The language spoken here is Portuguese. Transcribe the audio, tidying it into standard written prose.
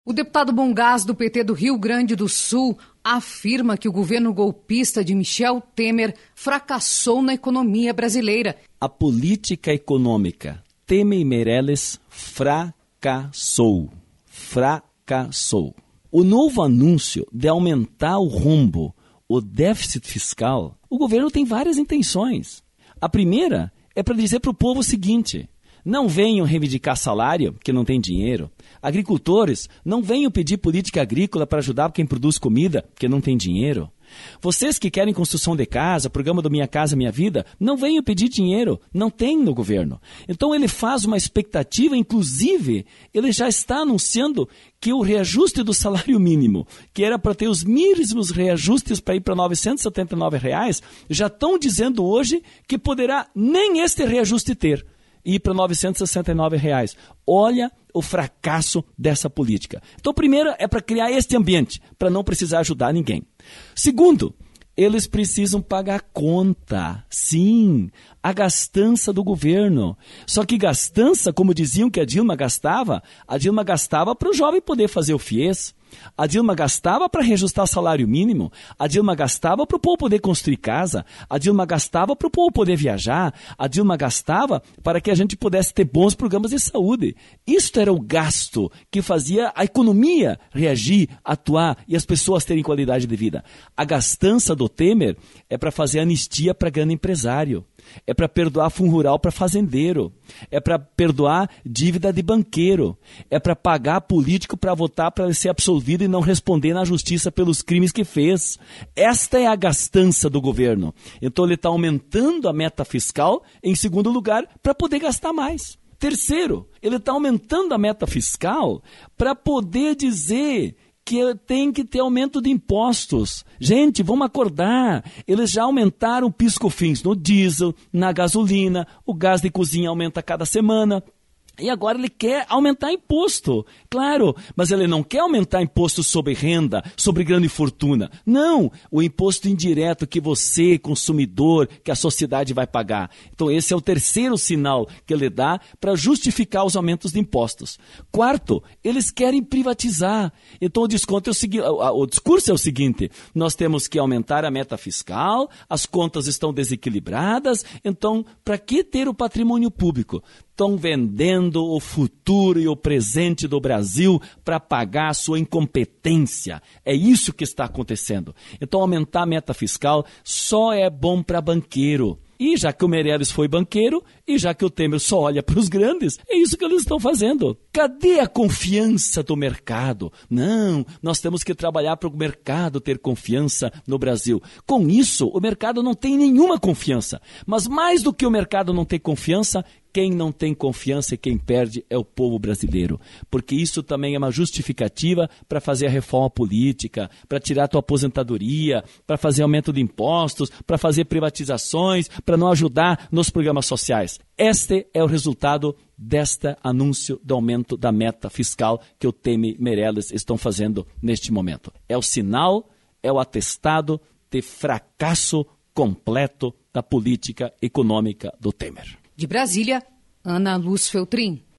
O deputado Bongás, do PT do Rio Grande do Sul, afirma que o governo golpista de Michel Temer fracassou na economia brasileira. A política econômica Temer e Meirelles fracassou. O novo anúncio de aumentar o rombo, o déficit fiscal, o governo tem várias intenções. A primeira é para dizer para o povo o seguinte: não venham reivindicar salário, porque não tem dinheiro. Agricultores, não venham pedir política agrícola para ajudar quem produz comida, porque não tem dinheiro. Vocês que querem construção de casa, programa do Minha Casa Minha Vida, não venham pedir dinheiro, não tem no governo. Então ele faz uma expectativa, inclusive, ele já está anunciando que o reajuste do salário mínimo, que era para ter os mínimos reajustes para ir para R$ 979, já estão dizendo hoje que poderá nem este reajuste ter, e ir para R$ 969. Olha o fracasso dessa política. Então, primeiro é para criar este ambiente, para não precisar ajudar ninguém. Segundo, eles precisam pagar conta. Sim, a gastança do governo. Só que gastança, como diziam que a Dilma gastava para o jovem poder fazer o FIES. A Dilma gastava para reajustar o salário mínimo, a Dilma gastava para o povo poder construir casa, a Dilma gastava para o povo poder viajar, a Dilma gastava para que a gente pudesse ter bons programas de saúde. Isto era o gasto que fazia a economia reagir, atuar e as pessoas terem qualidade de vida. A gastança do Temer é para fazer anistia para grande empresário. É para perdoar fundo rural para fazendeiro, é para perdoar dívida de banqueiro, é para pagar político para votar para ele ser absolvido e não responder na justiça pelos crimes que fez. Esta é a gastança do governo. Então ele está aumentando a meta fiscal, em segundo lugar, para poder gastar mais. Terceiro, ele está aumentando a meta fiscal para poder dizer que tem que ter aumento de impostos. Gente, vamos acordar. Eles já aumentaram o PIS/COFINS no diesel, na gasolina, o gás de cozinha aumenta a cada semana. E agora ele quer aumentar imposto. Claro, mas ele não quer aumentar imposto sobre renda, sobre grande fortuna. Não, o imposto indireto que você, consumidor, que a sociedade vai pagar. Então esse é o terceiro sinal que ele dá para justificar os aumentos de impostos. Quarto, eles querem privatizar. Então o discurso é o seguinte: nós temos que aumentar a meta fiscal, as contas estão desequilibradas, então para que ter o patrimônio público? Estão vendendo o futuro e o presente do Brasil para pagar a sua incompetência. É isso que está acontecendo. Então, aumentar a meta fiscal só é bom para banqueiro. E já que o Meirelles foi banqueiro, e já que o Temer só olha para os grandes, é isso que eles estão fazendo. Cadê a confiança do mercado? Não, nós temos que trabalhar para o mercado ter confiança no Brasil. Com isso, o mercado não tem nenhuma confiança. Mas mais do que o mercado não ter confiança, quem não tem confiança e quem perde é o povo brasileiro. Porque isso também é uma justificativa para fazer a reforma política, para tirar a tua aposentadoria, para fazer aumento de impostos, para fazer privatizações, para não ajudar nos programas sociais. Este é o resultado deste anúncio do aumento da meta fiscal que o Temer e Meirelles estão fazendo neste momento. É o sinal, é o atestado de fracasso completo da política econômica do Temer. De Brasília, Ana Luz Feltrin.